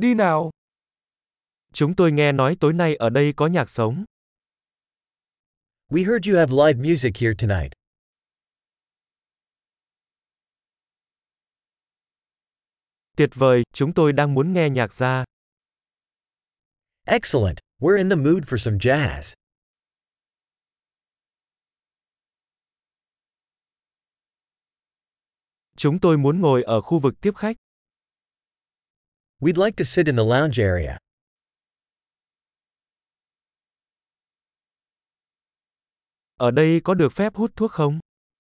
Đi nào. Chúng tôi nghe nói tối nay ở đây có nhạc sống. We heard you have live music here tonight. Tuyệt vời, chúng tôi đang muốn nghe nhạc ra. Excellent. We're in the mood for some jazz. Chúng tôi muốn ngồi ở khu vực tiếp khách. We'd like to sit in the lounge area. Ở đây có được phép hút thuốc không?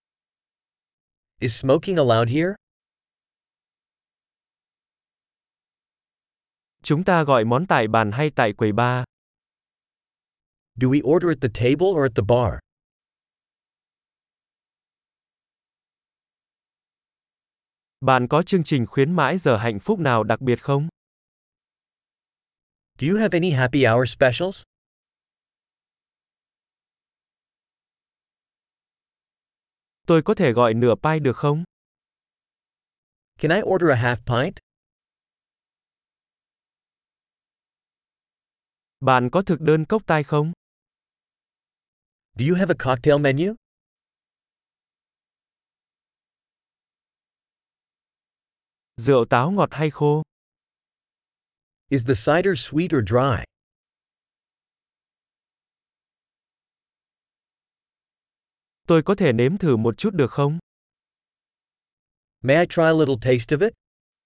Is smoking allowed here? Chúng ta gọi món tại bàn hay tại quầy bar? Do we order at the table or at the bar? Bạn có chương trình khuyến mãi giờ hạnh phúc nào đặc biệt không? Do you have any happy hour specials? Tôi có thể gọi nửa pint được không? Can I order a half pint? Bạn có thực đơn cốc tai không? Do you have a cocktail menu? Rượu táo ngọt hay khô? Is the cider sweet or dry? Tôi có thể nếm thử một chút được không? May I try a little taste of it?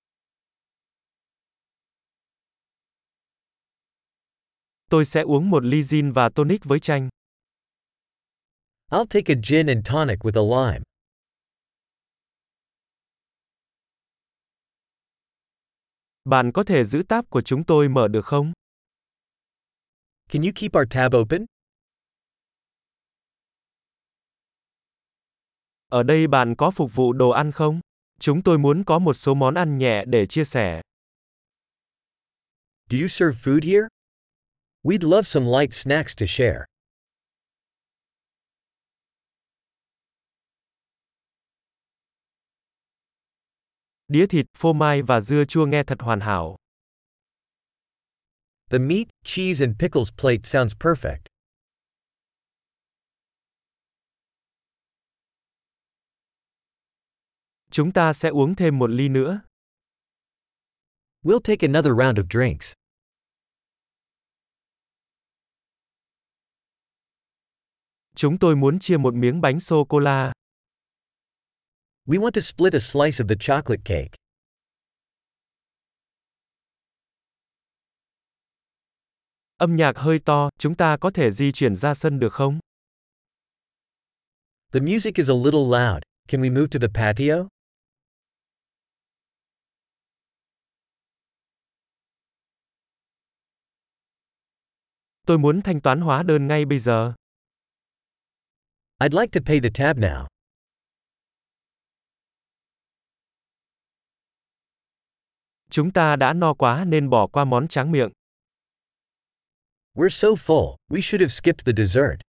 Tôi sẽ uống một ly gin và tonic với chanh. I'll take a gin and tonic with a lime. Bạn có thể giữ tab của chúng tôi mở được không? Can you keep our tab open? Ở đây bạn có phục vụ đồ ăn không? Chúng tôi muốn có một số món ăn nhẹ để chia sẻ. Do you serve food here? We'd love some light snacks to share. Đĩa thịt, phô mai và dưa chua nghe thật hoàn hảo. The meat, cheese and pickles plate sounds perfect. Chúng ta sẽ uống thêm một ly nữa. We'll take another round of drinks. Chúng tôi muốn chia một miếng bánh sô-cô-la. We want to split a slice of the chocolate cake. Âm nhạc hơi to, chúng ta có thể di chuyển ra sân được không? The music is a little loud. Can we move to the patio? Tôi muốn thanh toán hóa đơn ngay bây giờ. I'd like to pay the tab now. Chúng ta đã no quá nên bỏ qua món tráng miệng. We're so full, we should have skipped the dessert.